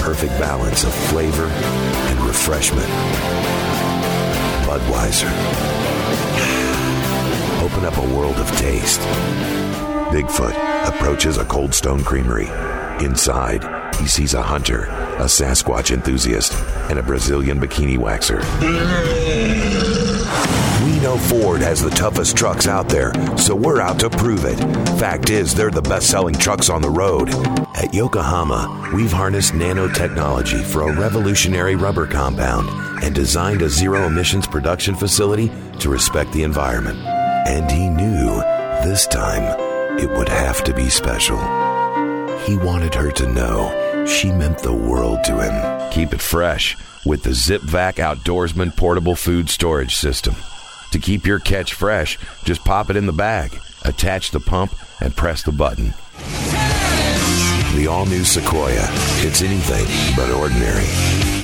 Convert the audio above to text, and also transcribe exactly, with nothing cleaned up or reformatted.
perfect balance of flavor and refreshment. Budweiser. Open up a world of taste. Bigfoot approaches a Cold Stone Creamery. Inside, he sees a hunter, a Sasquatch enthusiast, and a Brazilian bikini waxer. We know Ford has the toughest trucks out there, so we're out to prove it. Fact is, they're the best-selling trucks on the road. At Yokohama, we've harnessed nanotechnology for a revolutionary rubber compound and designed a zero-emissions production facility to respect the environment. And he knew this time it would have to be special. He wanted her to know she meant the world to him. Keep it fresh with the ZipVac Outdoorsman Portable Food Storage System. To keep your catch fresh, just pop it in the bag, attach the pump, and press the button. The all-new Sequoia. It's anything but ordinary.